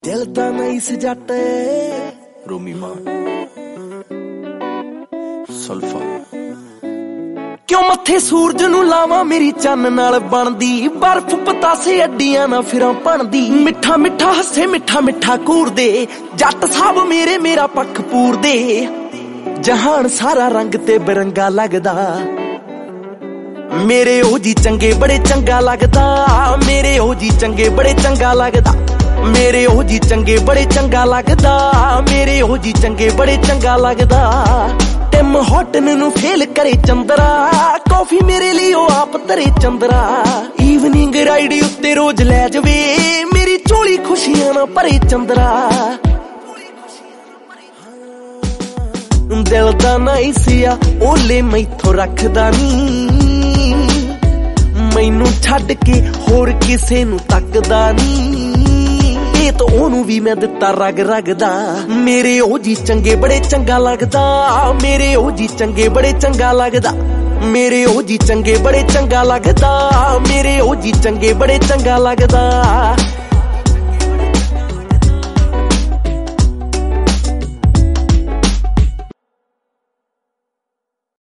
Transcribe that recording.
दिल दा नहीं सजाते रोमी मां सल्फा क्यों मथे सूरज नू लावा मेरी चन्न नाल बनदी बर्फ पतासे अड्डियां ना फिरां बनदी मिठा मिठा हसे मिठा मिठा घूरदे जट साहब मेरे मेरा पक्ष पूरदे जहान सारा रंग ते बिरंगा लगदा मेरे ओ जी चंगे बड़े चंगा लगदा मेरे ओ जी चंगे बड़े चंगा लगदा मेरे ओ जी चंगे बड़े चंगा लगदा मेरे ओ जी चंगे बड़े चंगा लगदा टिम हॉटन नू फेल करे चंद्रा कॉफी मेरे लिए ओ आप तरे चंद्रा ईवनिंग राइड उत्ते रोज लै जवे मेरी झोली खुशियां ना भरे चंद्रा दिल दा नहीं सिया ओले मैथों रखदा नी मैनू छड्ड के होर किसे नू तकदा नी तो ओनू भी मैं दिता रग रगदा मेरे ओ जी चंगे बड़े चंगा लगदा मेरे ओ जी चंगे बड़े चंगा लगदा मेरे ओ जी चंगे बड़े चंगा लगदा मेरे ओ जी चंगे बड़े चंगा लगदा।